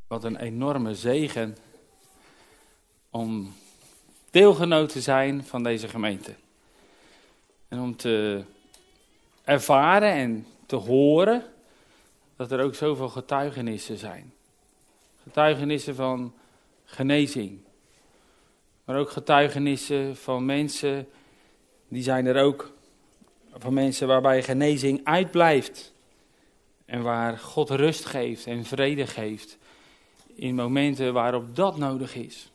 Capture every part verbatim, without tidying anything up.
Wat een enorme zegen om deelgenoot te zijn van deze gemeente. En om te ervaren en te horen dat er ook zoveel getuigenissen zijn. Getuigenissen van genezing. Maar ook getuigenissen van mensen, die zijn er ook, van mensen waarbij genezing uitblijft. En waar God rust geeft en vrede geeft in momenten waarop dat nodig is.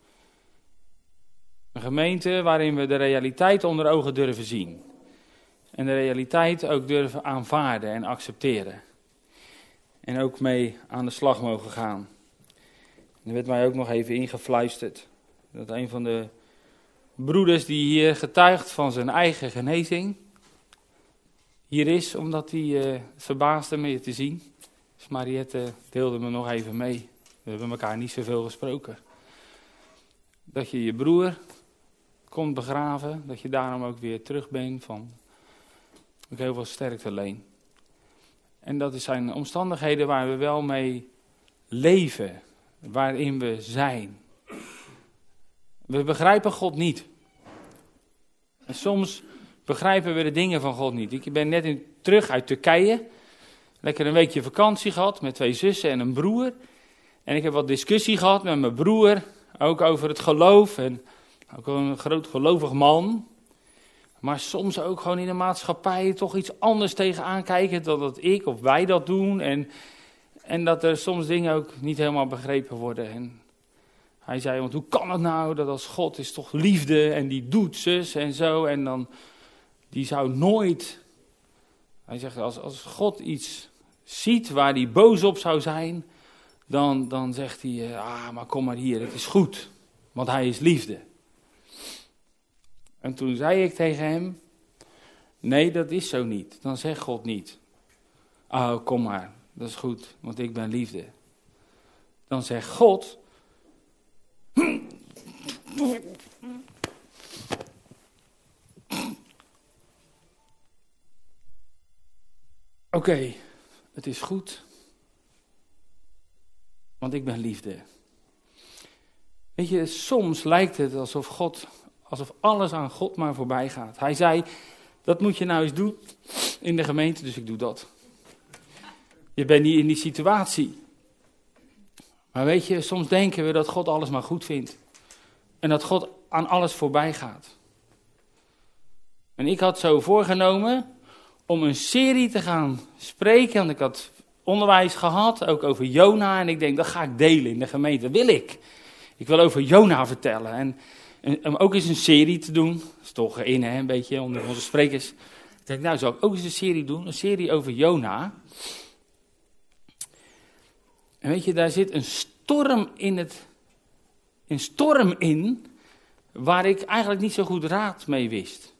Een gemeente waarin we de realiteit onder ogen durven zien. En de realiteit ook durven aanvaarden en accepteren. En ook mee aan de slag mogen gaan. Er werd mij ook nog even ingefluisterd dat een van de broeders die hier getuigt van zijn eigen genezing hier is, omdat hij uh, verbaasde me te zien. Dus Mariette deelde me nog even mee. We hebben elkaar niet zoveel gesproken. Dat je je broer komt begraven, dat je daarom ook weer terug bent van ook heel veel sterkte alleen. En dat zijn omstandigheden waar we wel mee leven, waarin we zijn. We begrijpen God niet. En soms begrijpen we de dingen van God niet. Ik ben net in, terug uit Turkije, lekker een weekje vakantie gehad met twee zussen en een broer. En ik heb wat discussie gehad met mijn broer, ook over het geloof en ook een groot gelovig man. Maar soms ook gewoon in de maatschappij toch iets anders tegenaan kijken dan dat ik of wij dat doen. En, en dat er soms dingen ook niet helemaal begrepen worden. En hij zei, want hoe kan het nou dat als God is toch liefde en die doet zus en zo. En dan, die zou nooit, hij zegt als, als God iets ziet waar hij boos op zou zijn. Dan, dan zegt hij, ah maar kom maar hier, het is goed. Want hij is liefde. En toen zei ik tegen hem, nee, dat is zo niet. Dan zegt God niet, oh, kom maar, dat is goed, want ik ben liefde. Dan zegt God, oké, okay, het is goed, want ik ben liefde. Weet je, soms lijkt het alsof God... Alsof alles aan God maar voorbij gaat. Hij zei, dat moet je nou eens doen in de gemeente, dus ik doe dat. Je bent niet in die situatie. Maar weet je, soms denken we dat God alles maar goed vindt. En dat God aan alles voorbij gaat. En ik had zo voorgenomen om een serie te gaan spreken. Want ik had onderwijs gehad, ook over Jona. En ik denk, dat ga ik delen in de gemeente. Dat wil ik. Ik wil over Jona vertellen. En... En om ook eens een serie te doen, dat is toch in hè, een beetje onder onze sprekers. Ik denk, nou zou ik ook eens een serie doen, een serie over Jona. En weet je, daar zit een storm in, het, een storm in, waar ik eigenlijk niet zo goed raad mee wist.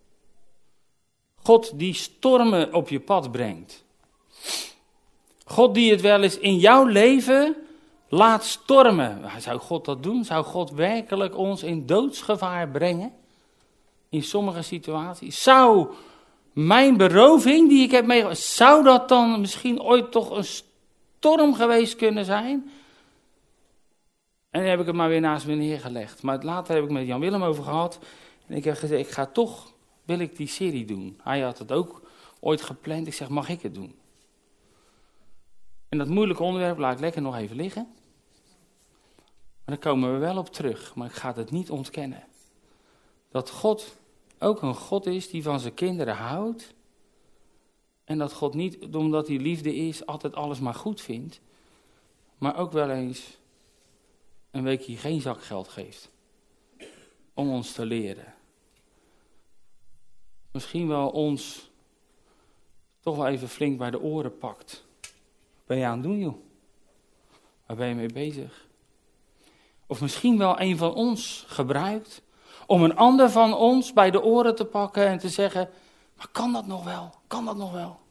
God die stormen op je pad brengt. God die het wel eens in jouw leven... Laat stormen. Zou God dat doen? Zou God werkelijk ons in doodsgevaar brengen? In sommige situaties. Zou mijn beroving die ik heb meegemaakt, zou dat dan misschien ooit toch een storm geweest kunnen zijn? En dan heb ik het maar weer naast me neergelegd. Maar later heb ik met Jan Willem over gehad. En ik heb gezegd, ik ga toch, wil ik die serie doen. Hij had het ook ooit gepland. Ik zeg, mag ik het doen? En dat moeilijke onderwerp laat ik lekker nog even liggen. Maar daar komen we wel op terug, maar ik ga het niet ontkennen. Dat God ook een God is die van zijn kinderen houdt. En dat God niet, omdat hij liefde is, altijd alles maar goed vindt. Maar ook wel eens een weekje geen zakgeld geeft. Om ons te leren. Misschien wel ons toch wel even flink bij de oren pakt. Wat ben je aan het doen, joh? Waar ben je mee bezig? Of misschien wel een van ons gebruikt om een ander van ons bij de oren te pakken en te zeggen, maar kan dat nog wel? Kan dat nog wel?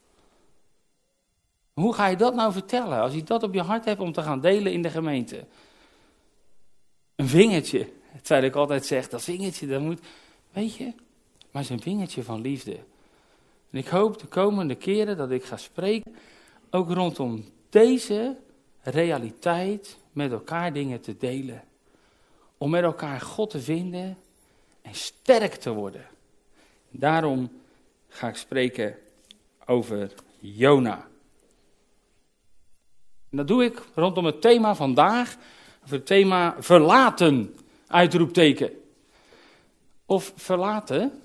Hoe ga je dat nou vertellen als je dat op je hart hebt om te gaan delen in de gemeente? Een vingertje, terwijl ik altijd zeg, dat vingertje, dat moet, weet je, maar het is een vingertje van liefde. En ik hoop de komende keren dat ik ga spreken, ook rondom deze realiteit met elkaar dingen te delen. Om met elkaar God te vinden en sterk te worden. Daarom ga ik spreken over Jona. En dat doe ik rondom het thema vandaag, over het thema verlaten, uitroepteken. Of verlaten?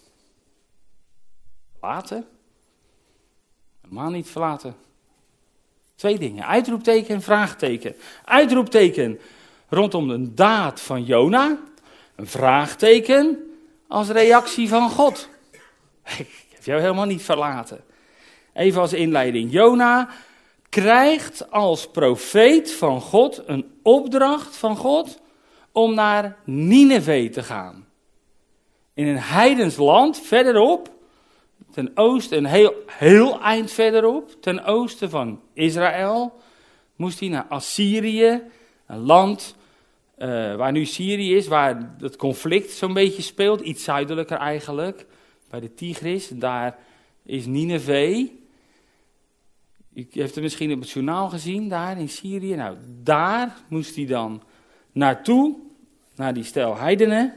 Verlaten? Helemaal niet verlaten. Twee dingen, uitroepteken en vraagteken. Uitroepteken rondom de daad van Jona, een vraagteken als reactie van God. Ik heb jou helemaal niet verlaten. Even als inleiding. Jona krijgt als profeet van God een opdracht van God om naar Nineve te gaan. In een heidens land verderop, ten oosten, een heel, heel eind verderop, ten oosten van Israël, moest hij naar Assyrië, een land uh, waar nu Syrië is, waar het conflict zo'n beetje speelt, iets zuidelijker eigenlijk, bij de Tigris. Daar is Nineve. U heeft het misschien op het journaal gezien, daar in Syrië. Nou, daar moest hij dan naartoe, naar die stel heidenen,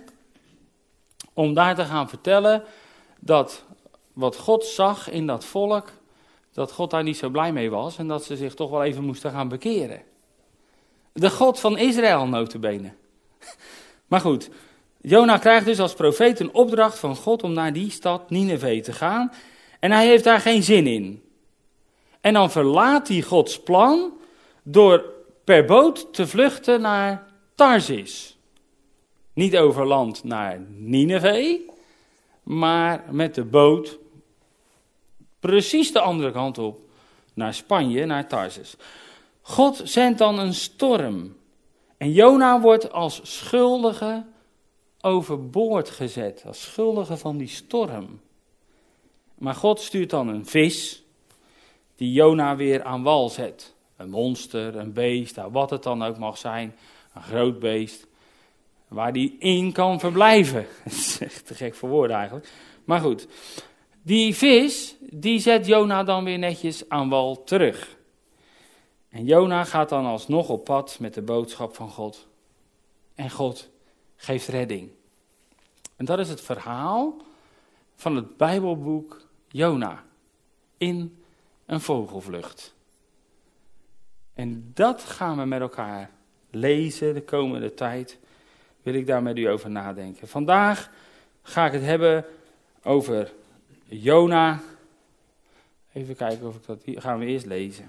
om daar te gaan vertellen dat wat God zag in dat volk, dat God daar niet zo blij mee was en dat ze zich toch wel even moesten gaan bekeren. De God van Israël nota bene. Maar goed, Jona krijgt dus als profeet een opdracht van God om naar die stad Nineve te gaan en hij heeft daar geen zin in. En dan verlaat hij Gods plan door per boot te vluchten naar Tarsis. Niet over land naar Nineve, maar met de boot precies de andere kant op, naar Spanje, naar Tarsis. God zendt dan een storm en Jona wordt als schuldige overboord gezet, als schuldige van die storm. Maar God stuurt dan een vis die Jona weer aan wal zet. Een monster, een beest, wat het dan ook mag zijn, een groot beest, waar die in kan verblijven. Dat is echt te gek voor woorden eigenlijk. Maar goed, die vis, die zet Jona dan weer netjes aan wal terug. En Jona gaat dan alsnog op pad met de boodschap van God. En God geeft redding. En dat is het verhaal van het Bijbelboek Jona. In een vogelvlucht. En dat gaan we met elkaar lezen de komende tijd. Wil ik daar met u over nadenken. Vandaag ga ik het hebben over Jona. Even kijken of ik dat hier gaan we eerst lezen.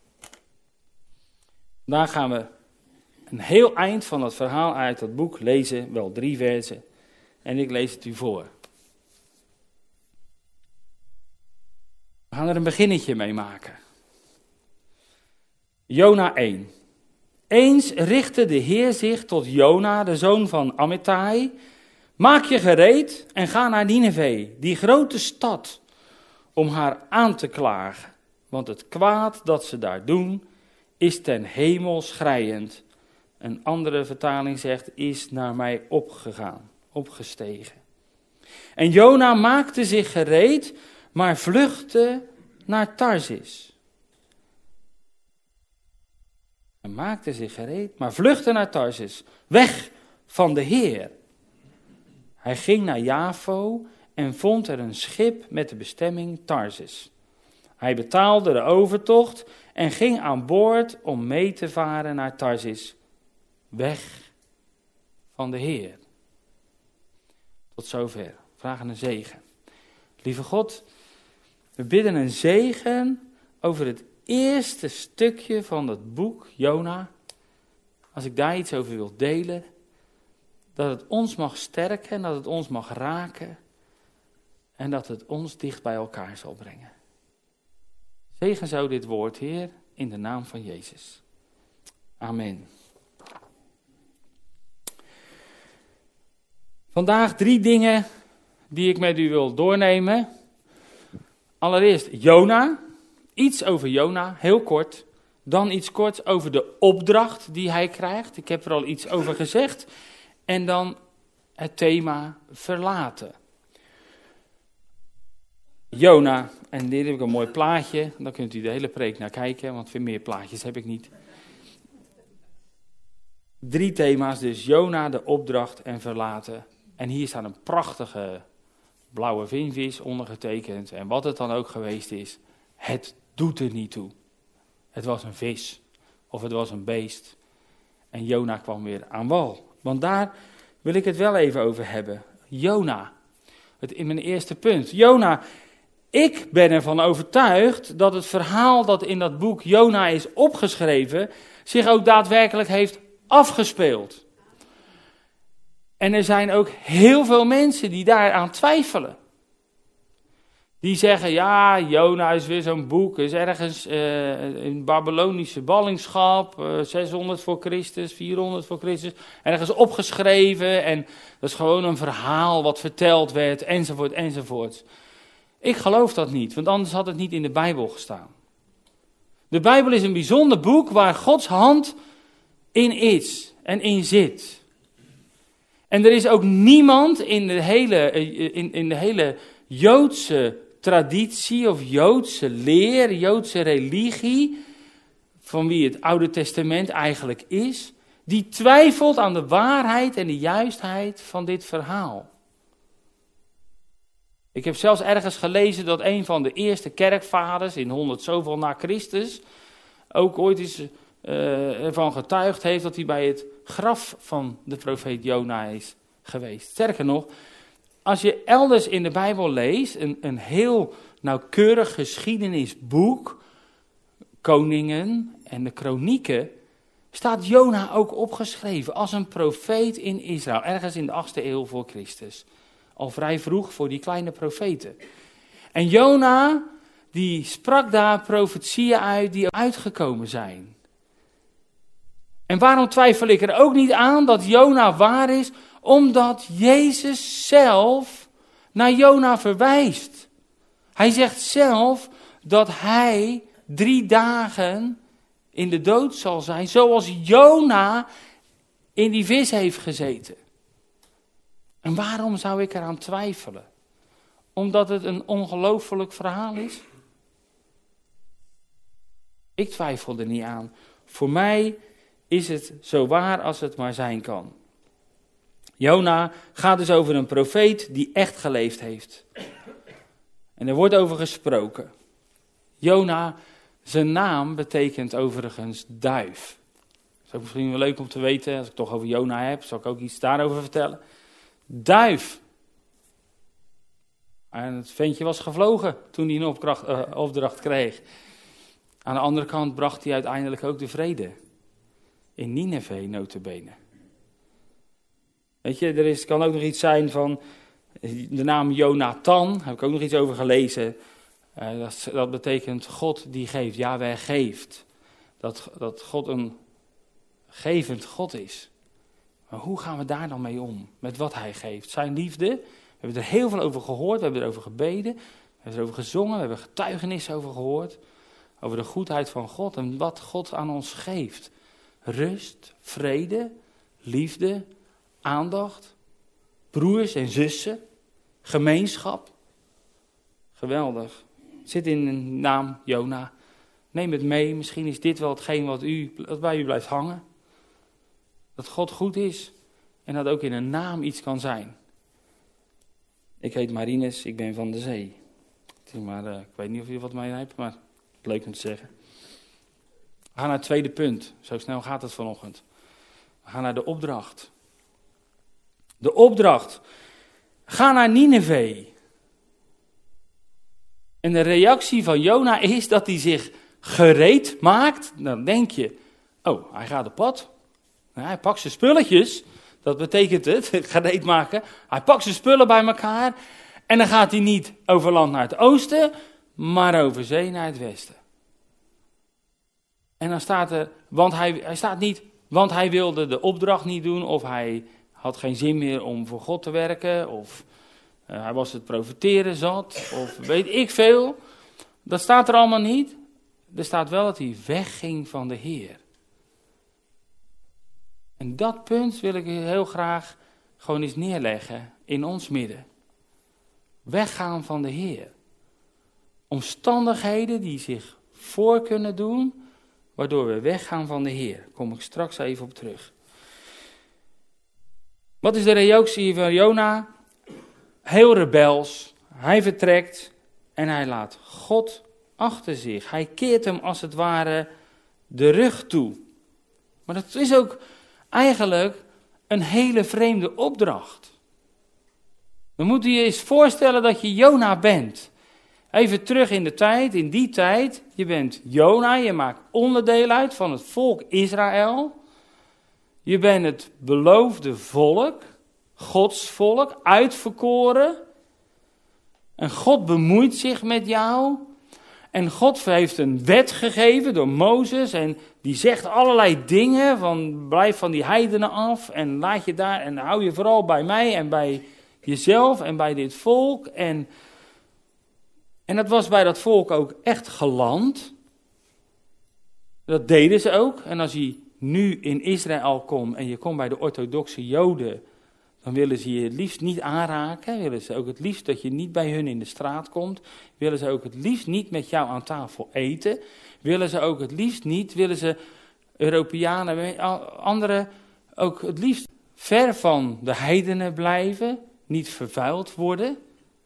Vandaag gaan we een heel eind van het verhaal uit dat boek lezen, wel drie versen. En ik lees het u voor. We gaan er een beginnetje mee maken. Jona één. Eens richtte de Heer zich tot Jona, de zoon van Amittai. Maak je gereed en ga naar Nineve, die grote stad, om haar aan te klagen. Want het kwaad dat ze daar doen, is ten hemel schreiend. Een andere vertaling zegt, is naar mij opgegaan, opgestegen. En Jona maakte zich gereed, maar vluchtte naar Tarsis. Hij maakte zich gereed, maar vluchtte naar Tarsis, weg van de Heer. Hij ging naar Jafo en vond er een schip met de bestemming Tarsis. Hij betaalde de overtocht en ging aan boord om mee te varen naar Tarsis, weg van de Heer. Tot zover. Vragen een zegen. Lieve God, we bidden een zegen over het eerste stukje van het boek Jona. Als ik daar iets over wil delen, dat het ons mag sterken en dat het ons mag raken en dat het ons dicht bij elkaar zal brengen. Zegen zo dit woord, Heer, in de naam van Jezus. Amen. Vandaag drie dingen die ik met u wil doornemen. Allereerst Jona, iets over Jona, heel kort. Dan iets kort over de opdracht die hij krijgt. Ik heb er al iets over gezegd. En dan het thema verlaten. Jona, en hier heb ik een mooi plaatje. Dan kunt u de hele preek naar kijken, want veel meer plaatjes heb ik niet. Drie thema's dus, Jona, de opdracht en verlaten. En hier staat een prachtige blauwe vinvis ondergetekend. En wat het dan ook geweest is, het doet er niet toe. Het was een vis of het was een beest. En Jona kwam weer aan wal. Want daar wil ik het wel even over hebben. Jona, het in mijn eerste punt. Jona, ik ben ervan overtuigd dat het verhaal dat in dat boek Jona is opgeschreven, zich ook daadwerkelijk heeft afgespeeld. En er zijn ook heel veel mensen die daaraan twijfelen. Die zeggen, ja, Jona is weer zo'n boek, is ergens uh, in Babylonische ballingschap, uh, zeshonderd voor Christus, vierhonderd voor Christus, ergens opgeschreven en dat is gewoon een verhaal wat verteld werd, enzovoort, enzovoort. Ik geloof dat niet, want anders had het niet in de Bijbel gestaan. De Bijbel is een bijzonder boek waar Gods hand in is en in zit. En er is ook niemand in de hele, in, in de hele Joodse traditie of Joodse leer, Joodse religie, van wie het Oude Testament eigenlijk is, die twijfelt aan de waarheid en de juistheid van dit verhaal. Ik heb zelfs ergens gelezen dat een van de eerste kerkvaders in honderd zoveel na Christus ook ooit eens uh, ervan getuigd heeft dat hij bij het graf van de profeet Jona is geweest. Sterker nog, als je elders in de Bijbel leest, een, een heel nauwkeurig geschiedenisboek, Koningen en de Kronieken, staat Jona ook opgeschreven als een profeet in Israël, ergens in de achtste eeuw voor Christus. Al vrij vroeg voor die kleine profeten. En Jona, die sprak daar profetieën uit die uitgekomen zijn. En waarom twijfel ik er ook niet aan dat Jona waar is? Omdat Jezus zelf naar Jona verwijst. Hij zegt zelf dat hij drie dagen in de dood zal zijn, zoals Jona in die vis heeft gezeten. En waarom zou ik eraan twijfelen? Omdat het een ongelooflijk verhaal is? Ik twijfel er niet aan. Voor mij is het zo waar als het maar zijn kan. Jona gaat dus over een profeet die echt geleefd heeft. En er wordt over gesproken. Jona, zijn naam betekent overigens duif. Dat is ook misschien wel leuk om te weten, als ik het toch over Jona heb, zal ik ook iets daarover vertellen. Duif. En het ventje was gevlogen toen hij een opdracht, uh, opdracht kreeg. Aan de andere kant bracht hij uiteindelijk ook de vrede. In Nineve, nota bene. Weet je, er is, kan ook nog iets zijn van de naam Jonathan, daar heb ik ook nog iets over gelezen. Uh, dat, dat betekent God die geeft, Jahweh geeft. Dat, dat God een gevend God is. Maar hoe gaan we daar dan mee om? Met wat hij geeft? Zijn liefde. We hebben er heel veel over gehoord. We hebben erover gebeden. We hebben erover gezongen. We hebben getuigenissen over gehoord. Over de goedheid van God en wat God aan ons geeft. Rust, vrede, liefde, aandacht. Broers en zussen. Gemeenschap. Geweldig. Het zit in de naam Jona. Neem het mee. Misschien is dit wel hetgeen wat, u, wat bij u blijft hangen. Dat God goed is en dat ook in een naam iets kan zijn. Ik heet Marinus, ik ben van de zee. Maar uh, ik weet niet of je wat mee hebt, maar leuk om te zeggen. We gaan naar het tweede punt. Zo snel gaat het vanochtend. We gaan naar de opdracht. De opdracht. Ga naar Nineve. En de reactie van Jona is dat hij zich gereed maakt. Dan denk je, oh, hij gaat op pad. Nou, hij pakt zijn spulletjes, dat betekent het, gereed maken. Hij pakt zijn spullen bij elkaar en dan gaat hij niet over land naar het oosten, maar over zee naar het westen. En dan staat er, want hij, hij staat niet, want hij wilde de opdracht niet doen, of hij had geen zin meer om voor God te werken, of uh, hij was het profeteren zat, of weet ik veel. Dat staat er allemaal niet. Er staat wel dat hij wegging van de Heer. En dat punt wil ik heel graag gewoon eens neerleggen in ons midden. Weggaan van de Heer. Omstandigheden die zich voor kunnen doen, waardoor we weggaan van de Heer. Daar kom ik straks even op terug. Wat is de reactie van Jona? Heel rebels. Hij vertrekt en hij laat God achter zich. Hij keert hem als het ware de rug toe. Maar dat is ook eigenlijk een hele vreemde opdracht. Dan moet je je eens voorstellen dat je Jona bent. Even terug in de tijd, in die tijd. Je bent Jona, je maakt onderdeel uit van het volk Israël. Je bent het beloofde volk, Gods volk, uitverkoren. En God bemoeit zich met jou. En God heeft een wet gegeven door Mozes. En die zegt allerlei dingen. Van blijf van die heidenen af. En laat je daar. En hou je vooral bij mij. En bij jezelf. En bij dit volk. En, en dat was bij dat volk ook echt geland. Dat deden ze ook. En als je nu in Israël komt. En je komt bij de orthodoxe Joden. Dan willen ze je het liefst niet aanraken. Willen ze ook het liefst dat je niet bij hun in de straat komt. Willen ze ook het liefst niet met jou aan tafel eten. Willen ze ook het liefst niet. Willen ze Europeanen, anderen ook het liefst ver van de heidenen blijven. Niet vervuild worden.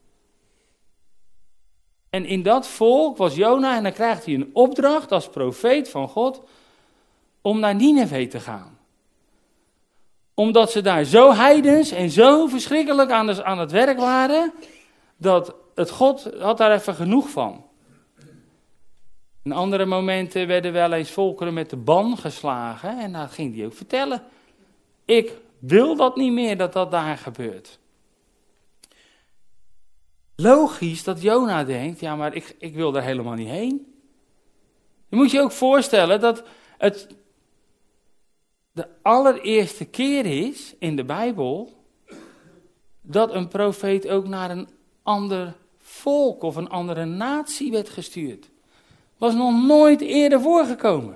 En in dat volk was Jona en dan krijgt hij een opdracht als profeet van God om naar Nineve te gaan. Omdat ze daar zo heidens en zo verschrikkelijk aan, de, aan het werk waren, dat het God had daar even genoeg van. In andere momenten werden wel eens volkeren met de ban geslagen en dat ging hij ook vertellen. Ik wil dat niet meer, dat dat daar gebeurt. Logisch dat Jona denkt, ja maar ik, ik wil daar helemaal niet heen. Je moet je ook voorstellen dat het de allereerste keer is in de Bijbel dat een profeet ook naar een ander volk of een andere natie werd gestuurd. Was nog nooit eerder voorgekomen.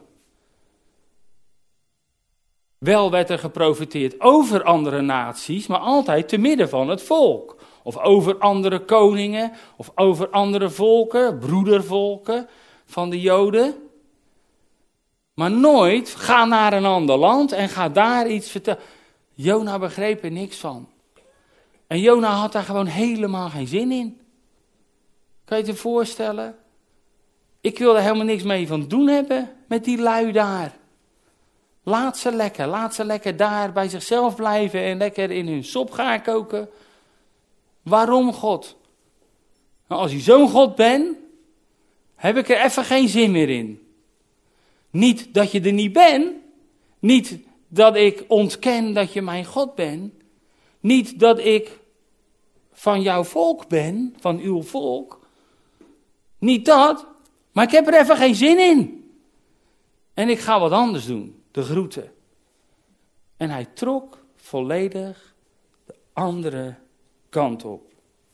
Wel werd er geprofeteerd over andere naties, maar altijd te midden van het volk. Of over andere koningen, of over andere volken, broedervolken van de Joden. Maar nooit ga naar een ander land en ga daar iets vertellen. Jona begreep er niks van. En Jona had daar gewoon helemaal geen zin in. Kan je je voorstellen? Ik wil er helemaal niks mee van doen hebben met die lui daar. Laat ze lekker, laat ze lekker daar bij zichzelf blijven en lekker in hun sop gaan koken. Waarom God? Nou, als je zo'n God bent, heb ik er even geen zin meer in. Niet dat je er niet bent. Niet dat ik ontken dat je mijn God bent. Niet dat ik van jouw volk ben, van uw volk. Niet dat, maar ik heb er even geen zin in. En ik ga wat anders doen, de groeten. En hij trok volledig de andere kant op.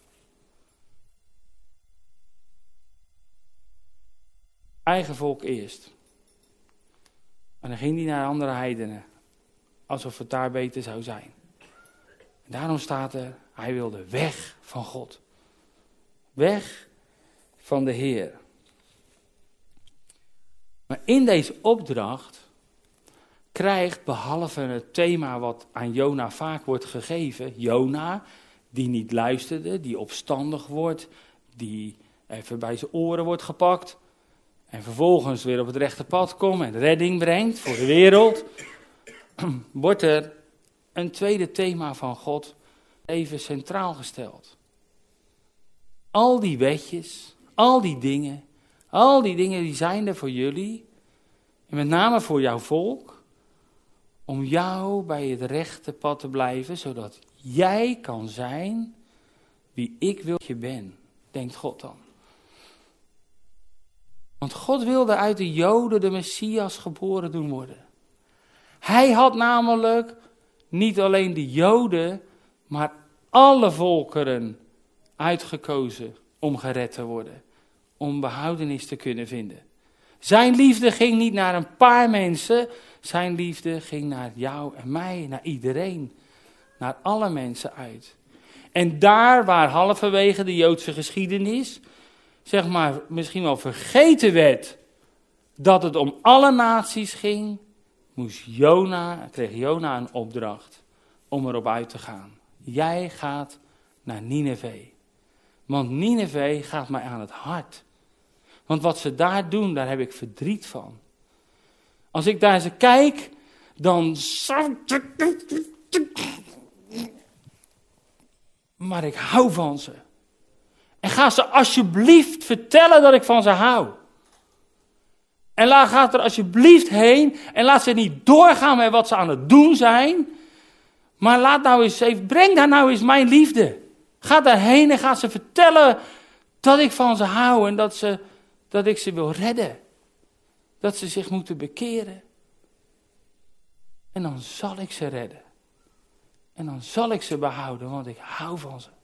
Eigen volk eerst. En dan ging hij naar andere heidenen. Alsof het daar beter zou zijn. En daarom staat er, hij wilde weg van God. Weg van de Heer. Maar in deze opdracht krijgt, behalve het thema wat aan Jona vaak wordt gegeven, Jona, die niet luisterde, die opstandig wordt, die even bij zijn oren wordt gepakt en vervolgens weer op het rechte pad komt en redding brengt voor de wereld, wordt er een tweede thema van God even centraal gesteld. Al die wetjes, al die dingen, al die dingen die zijn er voor jullie, en met name voor jouw volk, om jou bij het rechte pad te blijven, zodat jij kan zijn wie ik wil dat je bent, denkt God dan. Want God wilde uit de Joden de Messias geboren doen worden. Hij had namelijk niet alleen de Joden, maar alle volkeren uitgekozen om gered te worden. Om behoudenis te kunnen vinden. Zijn liefde ging niet naar een paar mensen. Zijn liefde ging naar jou en mij, naar iedereen. Naar alle mensen uit. En daar waar halverwege de Joodse geschiedenis, zeg maar, misschien wel vergeten werd dat het om alle naties ging, moest Jona, kreeg Jona een opdracht. om erop uit te gaan. Jij gaat naar Nineve. Want Nineve gaat mij aan het hart. Want wat ze daar doen, daar heb ik verdriet van. Als ik daar eens kijk, dan... Maar ik hou van ze. En ga ze alsjeblieft vertellen dat ik van ze hou. En laat, ga er alsjeblieft heen en laat ze niet doorgaan met wat ze aan het doen zijn. Maar laat nou eens even, breng daar nou eens mijn liefde. Ga daarheen en ga ze vertellen dat ik van ze hou en dat, ze, dat ik ze wil redden. Dat ze zich moeten bekeren. En dan zal ik ze redden. En dan zal ik ze behouden, want ik hou van ze.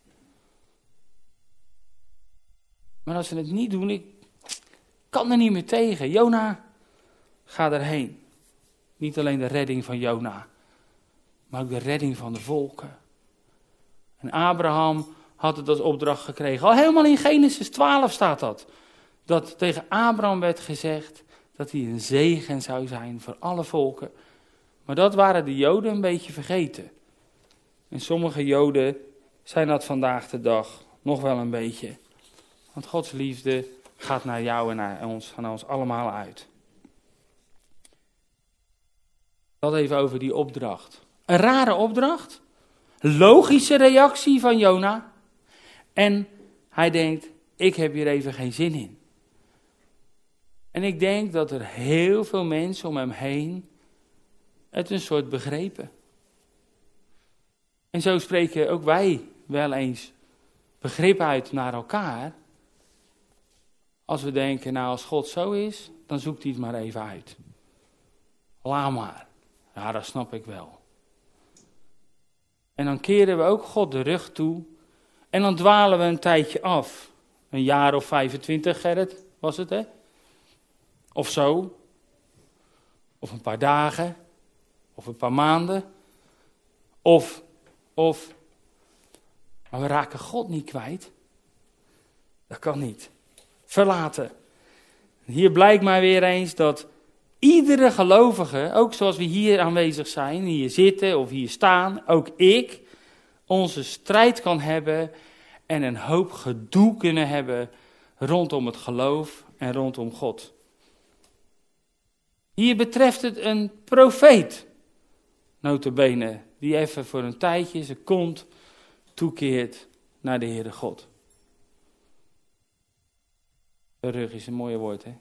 Maar als ze het niet doen, ik kan er niet meer tegen. Jona, ga erheen. Niet alleen de redding van Jona, maar ook de redding van de volken. En Abraham had het als opdracht gekregen. Al helemaal in Genesis twaalf staat dat. Dat tegen Abraham werd gezegd dat hij een zegen zou zijn voor alle volken. Maar dat waren de Joden een beetje vergeten. En sommige Joden zijn dat vandaag de dag nog wel een beetje. Want Gods liefde gaat naar jou en naar ons, naar ons allemaal uit. Dat even over die opdracht. Een rare opdracht. Logische reactie van Jona. En hij denkt, ik heb hier even geen zin in. En ik denk dat er heel veel mensen om hem heen het een soort begrepen. En zo spreken ook wij wel eens begrip uit naar elkaar. Als we denken, nou als God zo is, dan zoekt hij het maar even uit. Laat maar. Ja, dat snap ik wel. En dan keren we ook God de rug toe. En dan dwalen we een tijdje af. Een jaar of vijfentwintig, Gerrit, was het hè? Of zo. Of een paar dagen. Of een paar maanden. Of, of. Maar we raken God niet kwijt. Dat kan niet. Verlaten. Hier blijkt maar weer eens dat iedere gelovige, ook zoals we hier aanwezig zijn, hier zitten of hier staan, ook ik, onze strijd kan hebben en een hoop gedoe kunnen hebben rondom het geloof en rondom God. Hier betreft het een profeet, nota bene, die even voor een tijdje zijn kont toekeert naar de Heere God. De rug is een mooi woord, hè?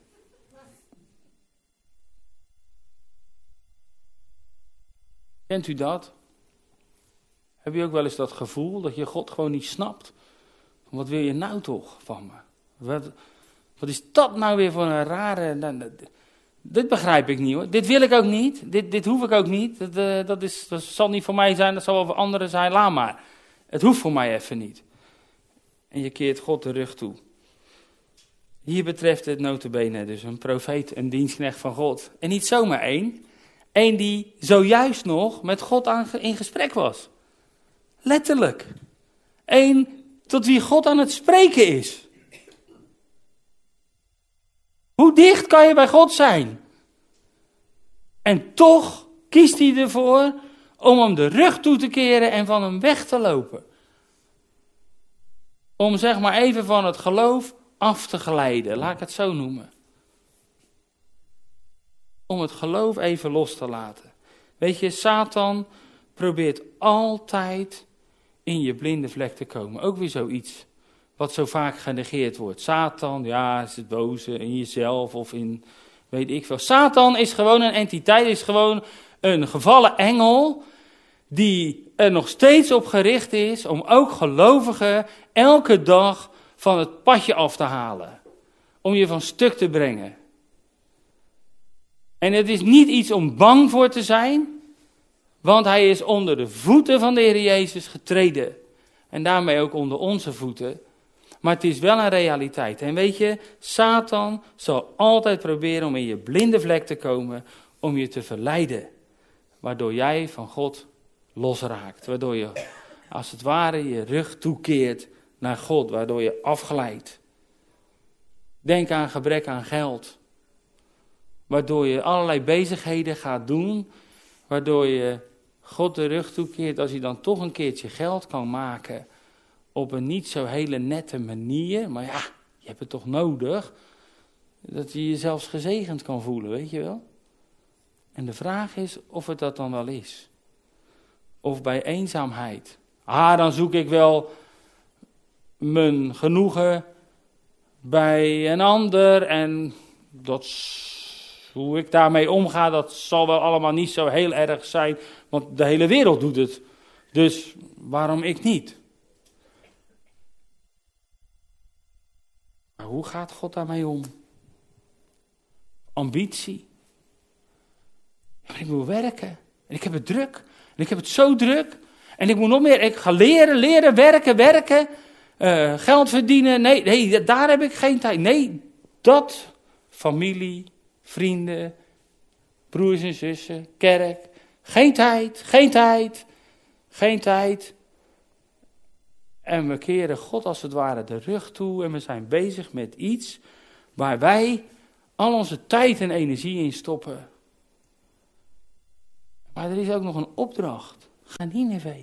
Kent u dat? Heb je ook wel eens dat gevoel dat je God gewoon niet snapt? Wat wil je nou toch van me? Wat, wat is dat nou weer voor een rare... Dit begrijp ik niet hoor. Dit wil ik ook niet. Dit, dit hoef ik ook niet. Dat, uh, dat, is, dat zal niet voor mij zijn, dat zal wel voor anderen zijn. Laat maar. Het hoeft voor mij even niet. En je keert God de rug toe. Hier betreft het nota bene dus een profeet, een dienstknecht van God. En niet zomaar één. Eén die zojuist nog met God aan, in gesprek was. Letterlijk. Eén tot wie God aan het spreken is. Hoe dicht kan je bij God zijn? En toch kiest hij ervoor om hem de rug toe te keren en van hem weg te lopen. Om zeg maar even van het geloof af te glijden, laat ik het zo noemen. Om het geloof even los te laten. Weet je, Satan probeert altijd in je blinde vlek te komen. Ook weer zoiets wat zo vaak genegeerd wordt. Satan, ja, is het boze in jezelf of in, weet ik veel. Satan is gewoon een entiteit, is gewoon een gevallen engel die er nog steeds op gericht is om ook gelovigen elke dag van het padje af te halen. Om je van stuk te brengen. En het is niet iets om bang voor te zijn, want hij is onder de voeten van de Heer Jezus getreden. En daarmee ook onder onze voeten. Maar het is wel een realiteit. En weet je, Satan zal altijd proberen om in je blinde vlek te komen, om je te verleiden. Waardoor jij van God losraakt. Waardoor je, als het ware, je rug toekeert naar God. Waardoor je afglijdt. Denk aan gebrek aan geld. Waardoor je allerlei bezigheden gaat doen. Waardoor je God de rug toekeert als hij dan toch een keertje geld kan maken op een niet zo hele nette manier. Maar ja, je hebt het toch nodig dat je je zelfs gezegend kan voelen, weet je wel. En de vraag is of het dat dan wel is. Of bij eenzaamheid. Ah, dan zoek ik wel mijn genoegen bij een ander en dat, hoe ik daarmee omga, dat zal wel allemaal niet zo heel erg zijn, want de hele wereld doet het. Dus waarom ik niet? Maar hoe gaat God daarmee om? Ambitie. Ja, maar ik moet werken en ik heb het druk en ik heb het zo druk en ik moet nog meer, ik ga leren, leren, werken, werken. Uh, geld verdienen, nee, nee, daar heb ik geen tijd. Nee, dat, familie, vrienden, broers en zussen, kerk, geen tijd, geen tijd, geen tijd. En we keren God als het ware de rug toe en we zijn bezig met iets waar wij al onze tijd en energie in stoppen. Maar er is ook nog een opdracht. Ga naar Nineve.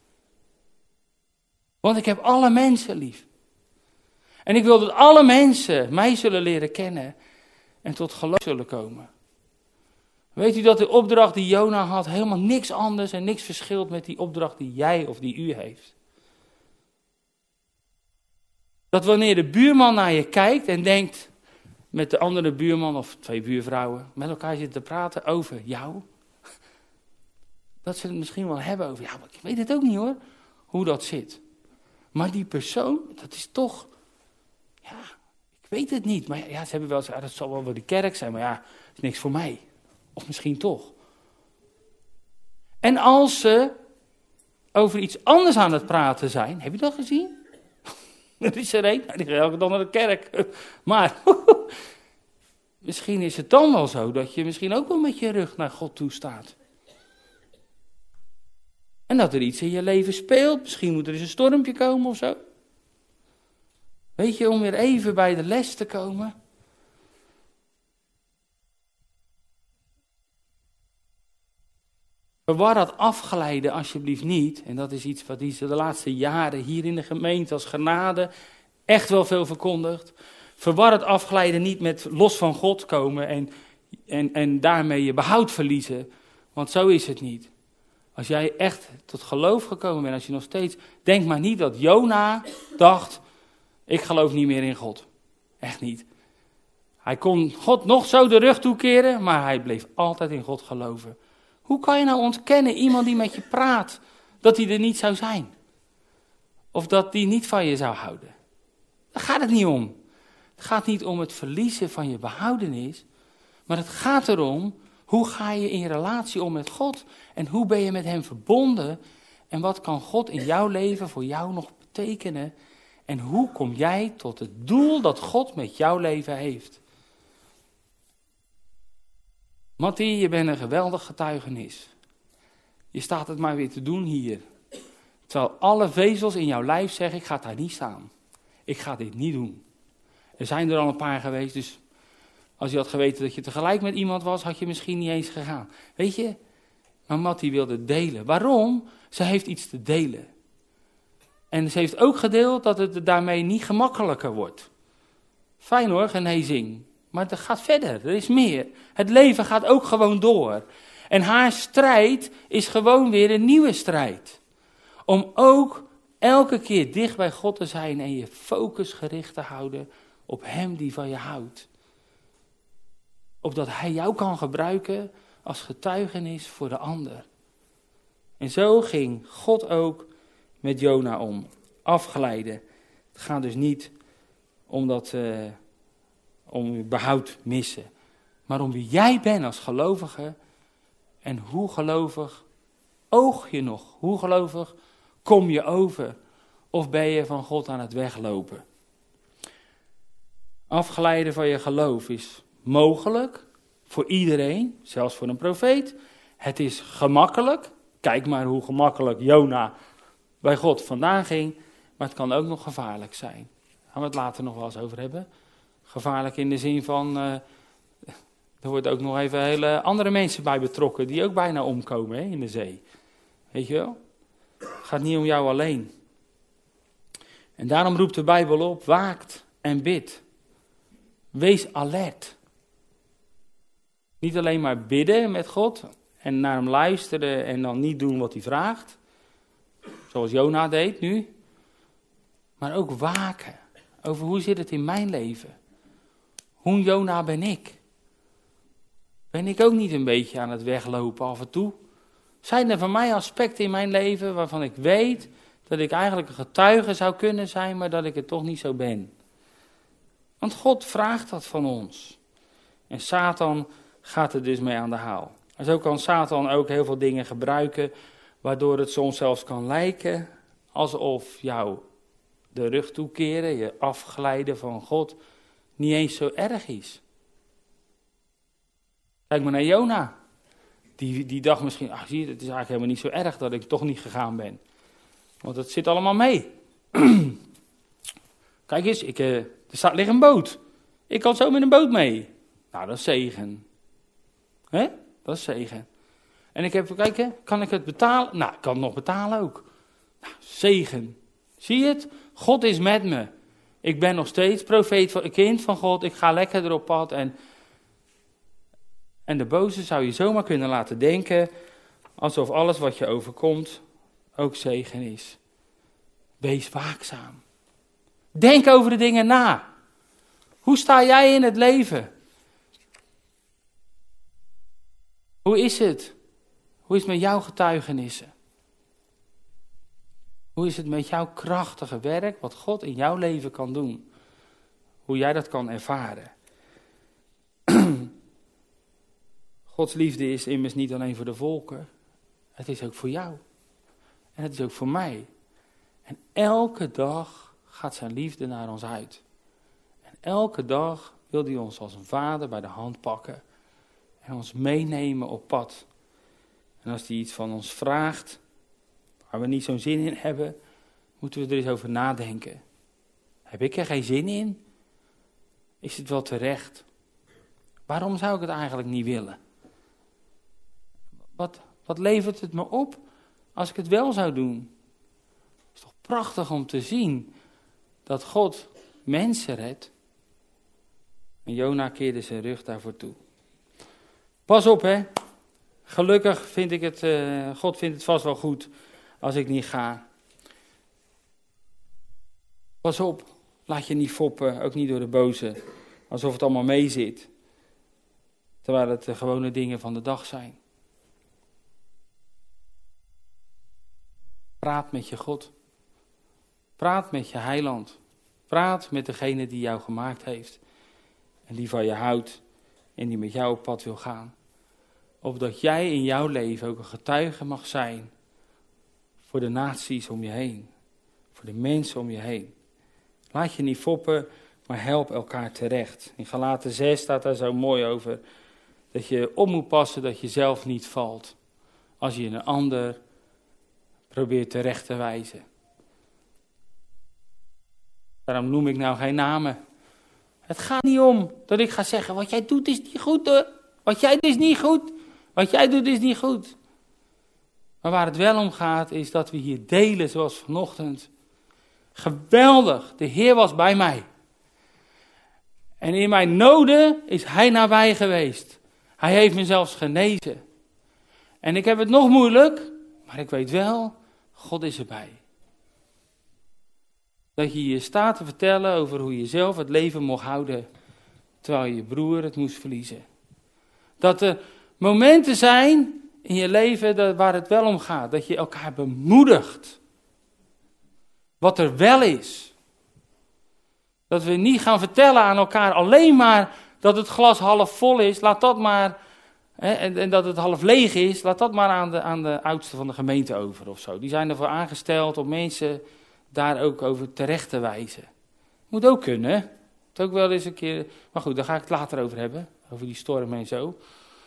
Want ik heb alle mensen lief. En ik wil dat alle mensen mij zullen leren kennen en tot geloof zullen komen. Weet u dat de opdracht die Jona had helemaal niks anders en niks verschilt met die opdracht die jij of die u heeft? Dat wanneer de buurman naar je kijkt en denkt met de andere buurman of twee buurvrouwen met elkaar zitten te praten over jou. Dat ze het misschien wel hebben over, ja, maar ik weet het ook niet hoor, hoe dat zit. Maar die persoon, dat is toch, ja, ik weet het niet. Maar ja, ze hebben wel gezegd, ja, dat zal wel wel die kerk zijn, maar ja, dat is niks voor mij. Of misschien toch. En als ze over iets anders aan het praten zijn, heb je dat gezien? Er is er een, die gaat elke dag naar de kerk. Maar misschien is het dan wel zo dat je misschien ook wel met je rug naar God toe staat. En dat er iets in je leven speelt. Misschien moet er eens een stormpje komen of zo. Weet je, om weer even bij de les te komen. Verwar dat afgeleide alsjeblieft niet. En dat is iets wat hij de laatste jaren hier in de gemeente als genade echt wel veel verkondigt. Verwar het afgeleide niet met los van God komen en, en, en daarmee je behoud verliezen. Want zo is het niet. Als jij echt tot geloof gekomen bent, als je nog steeds... Denk maar niet dat Jona dacht, ik geloof niet meer in God. Echt niet. Hij kon God nog zo de rug toekeren, maar hij bleef altijd in God geloven. Hoe kan je nou ontkennen, iemand die met je praat, dat hij er niet zou zijn? Of dat die niet van je zou houden? Daar gaat het niet om. Het gaat niet om het verliezen van je behoudenis, maar het gaat erom, hoe ga je in relatie om met God? En hoe ben je met hem verbonden? En wat kan God in jouw leven voor jou nog betekenen? En hoe kom jij tot het doel dat God met jouw leven heeft? Mattie, je bent een geweldig getuigenis. Je staat het maar weer te doen hier. Terwijl alle vezels in jouw lijf zeggen, ik ga daar niet staan. Ik ga dit niet doen. Er zijn er al een paar geweest, dus als je had geweten dat je tegelijk met iemand was, had je misschien niet eens gegaan. Weet je, maar Mattie wilde delen. Waarom? Ze heeft iets te delen. En ze heeft ook gedeeld dat het daarmee niet gemakkelijker wordt. Fijn hoor, genezing. Maar het gaat verder, er is meer. Het leven gaat ook gewoon door. En haar strijd is gewoon weer een nieuwe strijd. Om ook elke keer dicht bij God te zijn en je focus gericht te houden op hem die van je houdt. Opdat hij jou kan gebruiken als getuigenis voor de ander. En zo ging God ook met Jona om. Afgeleide. Het gaat dus niet om dat... Uh, om je behoud missen. Maar om wie jij bent als gelovige. En hoe gelovig oog je nog? Hoe gelovig kom je over? Of ben je van God aan het weglopen? Afgeleiden van je geloof is mogelijk. Voor iedereen. Zelfs voor een profeet. Het is gemakkelijk. Kijk maar hoe gemakkelijk Jona bij God vandaan ging. Maar het kan ook nog gevaarlijk zijn. Daar gaan we het later nog wel eens over hebben. Gevaarlijk in de zin van, uh, er wordt ook nog even hele andere mensen bij betrokken, die ook bijna omkomen hè, in de zee. Weet je wel? Het gaat niet om jou alleen. En daarom roept de Bijbel op, waakt en bid. Wees alert. Niet alleen maar bidden met God en naar hem luisteren en dan niet doen wat hij vraagt. Zoals Jona deed nu. Maar ook waken over hoe zit het in mijn leven. Hoe Jona ben ik. Ben ik ook niet een beetje aan het weglopen af en toe? Zijn er van mij aspecten in mijn leven waarvan ik weet dat ik eigenlijk een getuige zou kunnen zijn, maar dat ik het toch niet zo ben? Want God vraagt dat van ons. En Satan gaat er dus mee aan de haal. En zo kan Satan ook heel veel dingen gebruiken, waardoor het soms zelfs kan lijken alsof jou de rug toekeren, je afglijden van God, niet eens zo erg is. Kijk maar naar Jona. Die, die dacht misschien, ach zie je, het is eigenlijk helemaal niet zo erg dat ik toch niet gegaan ben. Want het zit allemaal mee. Kijk eens, ik, uh, er staat, ligt een boot. Ik kan zo met een boot mee. Nou, dat is zegen. Hè? Dat is zegen. En ik heb, kijk, kan ik het betalen? Nou, ik kan het nog betalen ook. Nou, zegen. Zie je het? God is met me. Ik ben nog steeds profeet, van, kind van God. Ik ga lekker erop pad. En, en de boze zou je zomaar kunnen laten denken, alsof alles wat je overkomt ook zegen is. Wees waakzaam. Denk over de dingen na. Hoe sta jij in het leven? Hoe is het? Hoe is het met jouw getuigenissen? Hoe is het met jouw krachtige werk, wat God in jouw leven kan doen? Hoe jij dat kan ervaren? Gods liefde is immers niet alleen voor de volken. Het is ook voor jou. En het is ook voor mij. En elke dag gaat zijn liefde naar ons uit. En elke dag wil hij ons als een vader bij de hand pakken. En ons meenemen op pad. En als hij iets van ons vraagt, waar we niet zo'n zin in hebben, moeten we er eens over nadenken. Heb ik er geen zin in? Is het wel terecht? Waarom zou ik het eigenlijk niet willen? Wat, wat levert het me op als ik het wel zou doen? Het is toch prachtig om te zien dat God mensen redt. En Jona keerde zijn rug daarvoor toe. Pas op, hè. Gelukkig vind ik het, uh, God vindt het vast wel goed als ik niet ga. Pas op, laat je niet foppen, ook niet door de boze, alsof het allemaal mee zit. Terwijl het de gewone dingen van de dag zijn. Praat met je God. Praat met je heiland. Praat met degene die jou gemaakt heeft. En die van je houdt en die met jou op pad wil gaan. Opdat jij in jouw leven ook een getuige mag zijn voor de naties om je heen. Voor de mensen om je heen. Laat je niet foppen, maar help elkaar terecht. In Galaten zes staat daar zo mooi over. Dat je op moet passen dat je zelf niet valt. Als je een ander probeert terecht te wijzen. Daarom noem ik nou geen namen. Het gaat niet om dat ik ga zeggen, wat jij doet is niet goed hoor. Wat jij doet is niet goed. Wat jij doet is niet goed. Maar waar het wel om gaat is dat we hier delen zoals vanochtend. Geweldig, de Heer was bij mij. En in mijn noden is Hij nabij geweest. Hij heeft me zelfs genezen. En ik heb het nog moeilijk, maar ik weet wel, God is erbij. Dat je je staat te vertellen over hoe je zelf het leven mocht houden, terwijl je broer het moest verliezen. Dat er momenten zijn in je leven waar het wel om gaat, dat je elkaar bemoedigt. Wat er wel is. Dat we niet gaan vertellen aan elkaar alleen maar dat het glas half vol is, laat dat maar, hè, en, en dat het half leeg is, laat dat maar aan de, aan de oudsten van de gemeente over of zo. Die zijn ervoor aangesteld om mensen daar ook over terecht te wijzen. Moet ook kunnen. Moet ook wel eens een keer, maar goed, daar ga ik het later over hebben, over die storm en zo.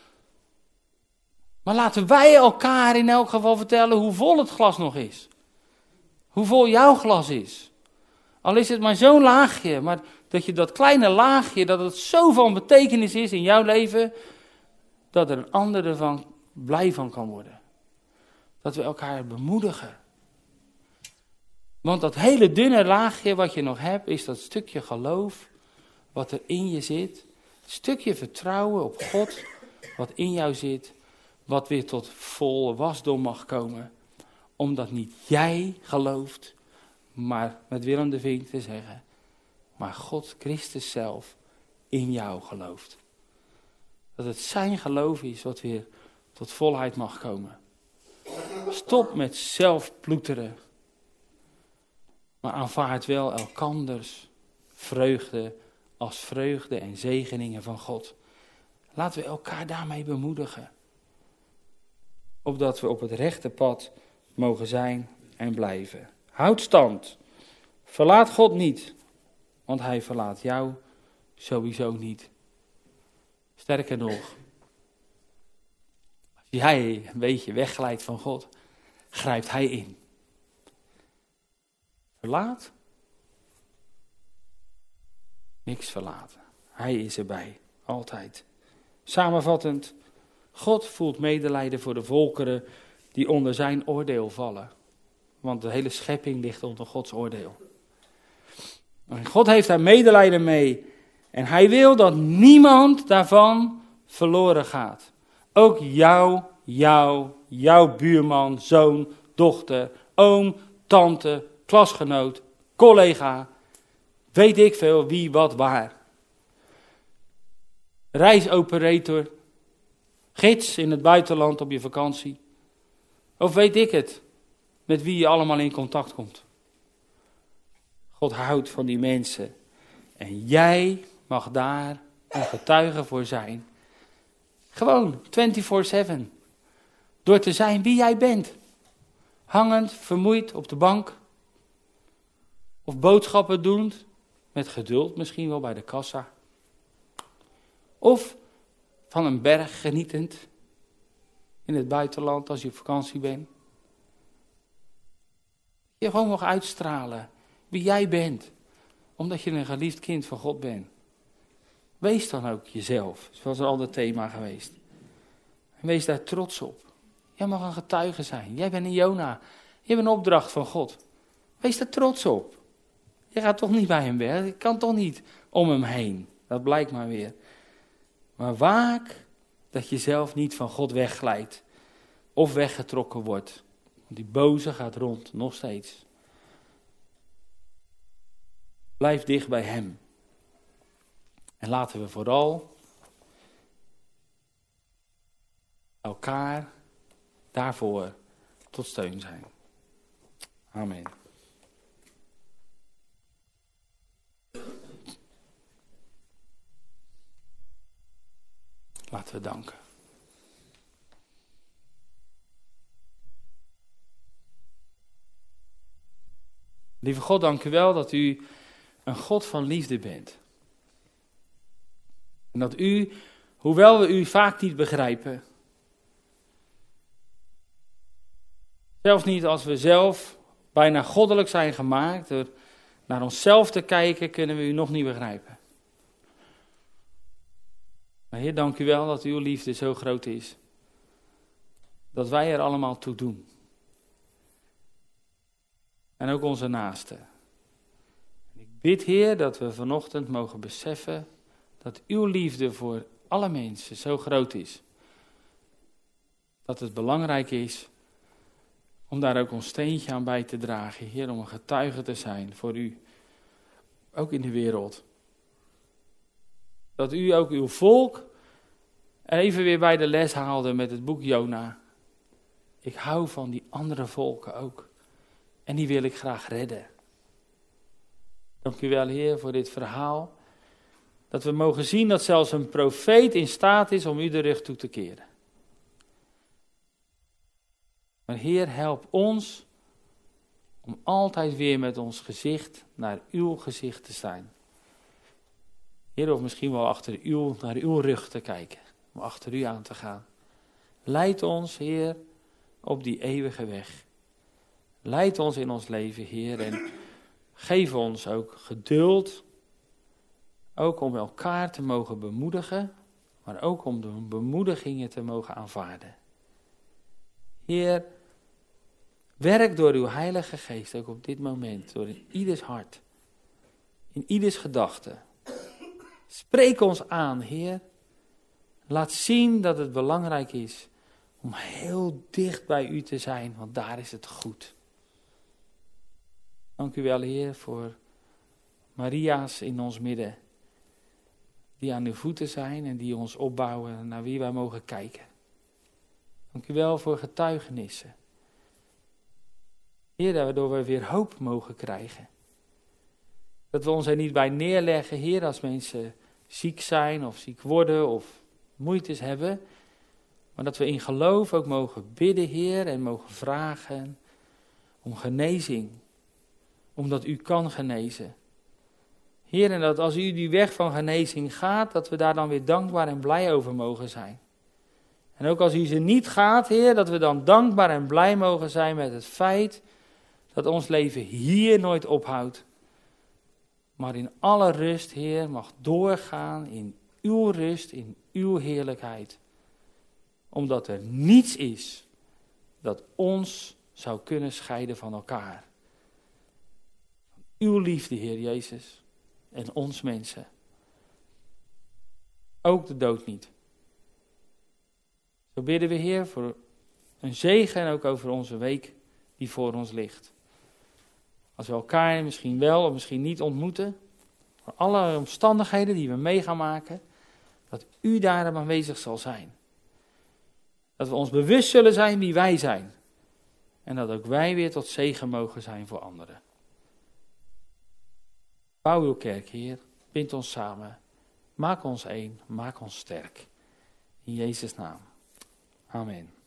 Maar laten wij elkaar in elk geval vertellen hoe vol het glas nog is. Hoe vol jouw glas is. Al is het maar zo'n laagje, maar dat je dat kleine laagje, dat het zo van betekenis is in jouw leven, dat er een ander ervan blij van kan worden. Dat we elkaar bemoedigen. Want dat hele dunne laagje wat je nog hebt, is dat stukje geloof wat er in je zit. Een stukje vertrouwen op God wat in jou zit, wat weer tot volle wasdom mag komen. Omdat niet jij gelooft, maar met Willem de Vink te zeggen, maar God, Christus zelf, in jou gelooft. Dat het zijn geloof is wat weer tot volheid mag komen. Stop met zelfploeteren. Maar aanvaard wel elkanders vreugde als vreugde en zegeningen van God. Laten we elkaar daarmee bemoedigen. Opdat we op het rechte pad mogen zijn en blijven. Houd stand. Verlaat God niet. Want hij verlaat jou sowieso niet. Sterker nog. Als jij een beetje wegglijdt van God, grijpt hij in. Verlaat? Niks verlaten. Hij is erbij. Altijd. Samenvattend. God voelt medelijden voor de volkeren die onder zijn oordeel vallen. Want de hele schepping ligt onder Gods oordeel. En God heeft daar medelijden mee. En hij wil dat niemand daarvan verloren gaat. Ook jou, jou, jouw buurman, zoon, dochter, oom, tante, klasgenoot, collega. Weet ik veel wie, wat, waar. Reisoperator. Gids in het buitenland op je vakantie. Of weet ik het, met wie je allemaal in contact komt. God houdt van die mensen. En jij mag daar een getuige voor zijn. Gewoon, vierentwintig zeven. Door te zijn wie jij bent. Hangend, vermoeid op de bank. Of boodschappen doend. Met geduld misschien wel bij de kassa. Of van een berg genietend. In het buitenland als je op vakantie bent. Je gewoon mag uitstralen wie jij bent. Omdat je een geliefd kind van God bent. Wees dan ook jezelf. Zoals al het thema geweest. En wees daar trots op. Jij mag een getuige zijn. Jij bent een Jona. Je hebt een opdracht van God. Wees daar trots op. Je gaat toch niet bij hem weg. Je kan toch niet om hem heen. Dat blijkt maar weer. Maar waak dat je zelf niet van God wegglijdt. Of weggetrokken wordt. Want die boze gaat rond, nog steeds. Blijf dicht bij hem. En laten we vooral elkaar daarvoor tot steun zijn. Amen. Laten we danken. Lieve God, dank u wel dat u een God van liefde bent. En dat u, hoewel we u vaak niet begrijpen, zelfs niet als we zelf bijna goddelijk zijn gemaakt, door naar onszelf te kijken, kunnen we u nog niet begrijpen. Maar Heer, dank u wel dat uw liefde zo groot is, dat wij er allemaal toe doen. En ook onze naasten. Ik bid, Heer, dat we vanochtend mogen beseffen dat uw liefde voor alle mensen zo groot is. Dat het belangrijk is om daar ook ons steentje aan bij te dragen, Heer, om een getuige te zijn voor u. Ook in de wereld. Dat u ook uw volk er even weer bij de les haalde met het boek Jona. Ik hou van die andere volken ook. En die wil ik graag redden. Dank u wel, Heer, voor dit verhaal. Dat we mogen zien dat zelfs een profeet in staat is om u de rug toe te keren. Maar Heer, help ons om altijd weer met ons gezicht naar uw gezicht te staan. Heer, of misschien wel achter uw, naar uw rug te kijken. Om achter u aan te gaan. Leid ons, Heer, op die eeuwige weg. Leid ons in ons leven, Heer, en geef ons ook geduld, ook om elkaar te mogen bemoedigen, maar ook om de bemoedigingen te mogen aanvaarden. Heer, Werk door uw Heilige Geest ook op dit moment, door in ieders hart, in ieders gedachte. Spreek ons aan, Heer. Laat zien dat het belangrijk is om heel dicht bij u te zijn, want daar is het goed. Dank u wel, Heer, voor Maria's in ons midden, die aan uw voeten zijn en die ons opbouwen naar wie wij mogen kijken. Dank u wel voor getuigenissen. Heer, waardoor we weer hoop mogen krijgen. Dat we ons er niet bij neerleggen, Heer, als mensen ziek zijn of ziek worden of moeites hebben. Maar dat we in geloof ook mogen bidden, Heer, en mogen vragen om genezing. Omdat u kan genezen. Heer, en dat als u die weg van genezing gaat, dat we daar dan weer dankbaar en blij over mogen zijn. En ook als u ze niet gaat, Heer, dat we dan dankbaar en blij mogen zijn met het feit dat ons leven hier nooit ophoudt. Maar in alle rust, Heer, mag doorgaan in uw rust, in uw heerlijkheid. Omdat er niets is dat ons zou kunnen scheiden van elkaar. Uw liefde, Heer Jezus, en ons mensen. Ook de dood niet. Zo bidden we, Heer, voor een zegen en ook over onze week die voor ons ligt. Als we elkaar misschien wel of misschien niet ontmoeten, voor alle omstandigheden die we mee gaan maken, dat u daar aanwezig zal zijn. Dat we ons bewust zullen zijn wie wij zijn. En dat ook wij weer tot zegen mogen zijn voor anderen. Bouw uw kerk, Heer. Bind ons samen. Maak ons één. Maak ons sterk. In Jezus' naam. Amen.